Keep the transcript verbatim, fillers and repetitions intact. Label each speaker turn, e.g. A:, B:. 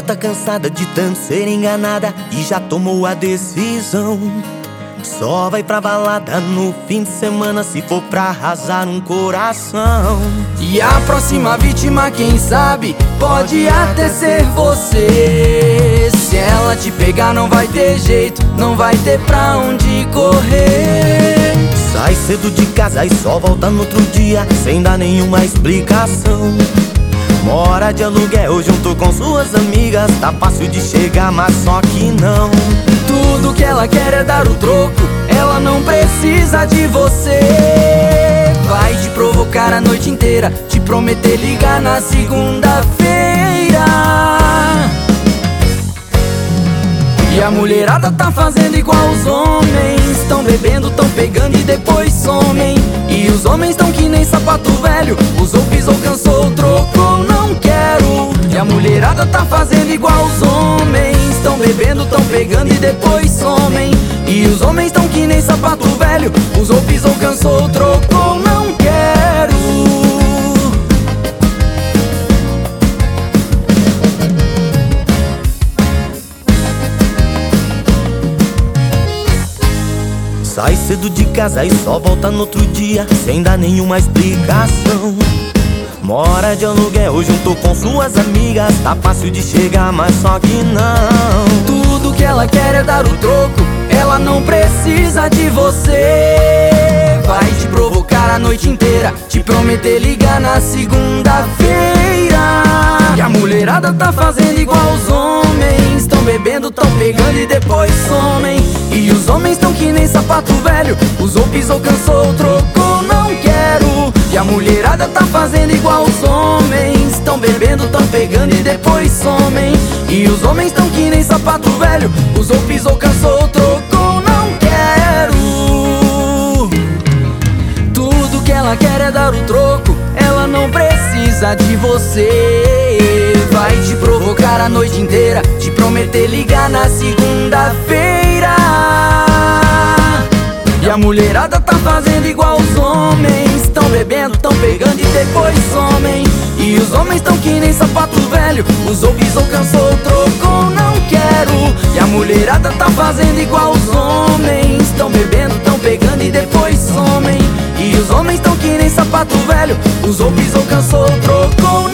A: tá cansada de tanto ser enganada e já tomou a decisão. Só vai pra balada no fim de semana se for pra arrasar um coração.
B: E a próxima vítima, quem sabe, pode até ser você. Se ela te pegar não vai ter jeito, não vai ter pra onde correr.
A: Sai cedo de casa e só volta no outro dia sem dar nenhuma explicação. Mora de aluguel junto com suas amigas, tá fácil de chegar, mas só que não.
B: Tudo que ela quer é dar o troco, ela não precisa de você. Vai te provocar a noite inteira, te prometer ligar na segunda-feira. E a mulherada tá fazendo igual os homens, tão bebendo, tão pegando e depois somem. E os homens tão que nem sapato velho, usou, pisou, cansou, trocou, não quero. E a mulherada tá fazendo igual os homens, tão bebendo, tão pegando e depois somem. E os homens tão que nem sapato velho, usou, pisou, cansou, trocou, não quero.
A: Sai cedo de casa e só volta no outro dia sem dar nenhuma explicação. Mora de aluguel junto com suas amigas, tá fácil de chegar, mas só que não.
B: Tudo que ela quer é dar o troco, ela não precisa de você. Vai te provocar a noite inteira, te prometer ligar na segunda-feira. E a mulherada tá fazendo igual os homens, tão bebendo, tão pegando e depois somem. E os homens tão que nem sapato velho, usou, pisou, cansou, trocou, não quero. E a mulherada tá fazendo igual os homens, tão bebendo, tão pegando e depois somem. E os homens tão que nem sapato velho, usou, pisou, cansou, trocou, não quero. Tudo que ela quer é dar o troco, ela não precisa de você. Vai te provocar a noite inteira, te prometer ligar na segunda-feira. E a mulherada tá fazendo igual os homens, tão bebendo, tão pegando e depois somem. E os homens tão que nem sapato velho, usou, pisou, cansou, trocou, não quero. E a mulherada tá fazendo igual os homens, tão bebendo, tão pegando e depois somem. E os homens tão que nem sapato velho, usou, pisou, cansou, trocou,